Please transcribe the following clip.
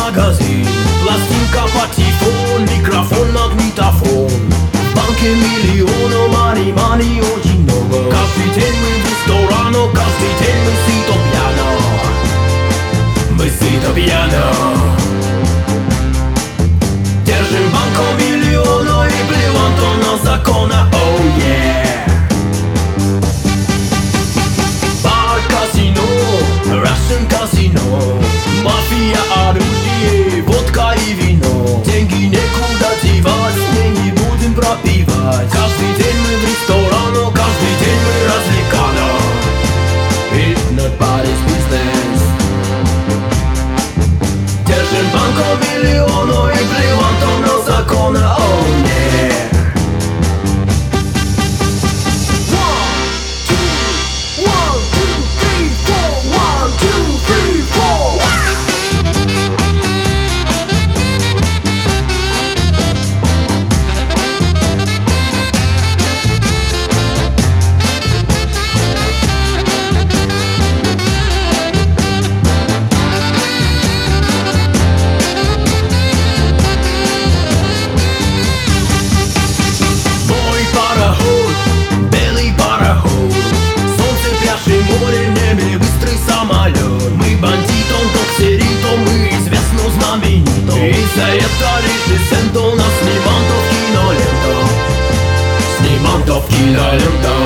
магазин, пластинка, патефон, микрофон, магнитофон. В банке миллионов, мани, очень много. Каждый день мы в ресторане, каждый день мы сито пьяно. Мы сито пьяно. Держим банку миллионов и плеван то на закона, oh yeah. Бар, казино, Russian казино. Мафия, оружие, водка и вино. Деньги некуда девать, деньги будем пропивать. Каждый день мы в ресторане, каждый день мы развлеканы. It's not body's business. Держим банку миллионов и плеван то на закона, oh yeah. За это режиссер нас снимал то в киноленту. Снимал то в киноленту.